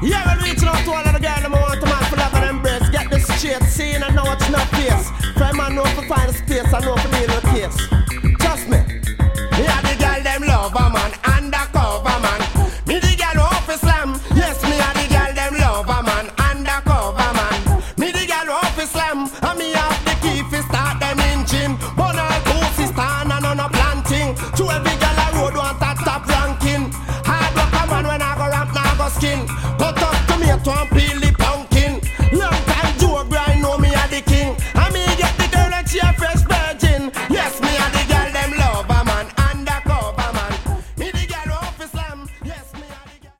Yeah, we're reaching out to all of the girls that want to man for love and embrace. Get this straight, seeing and know what's not face. For a man know to find a space, I know to deal with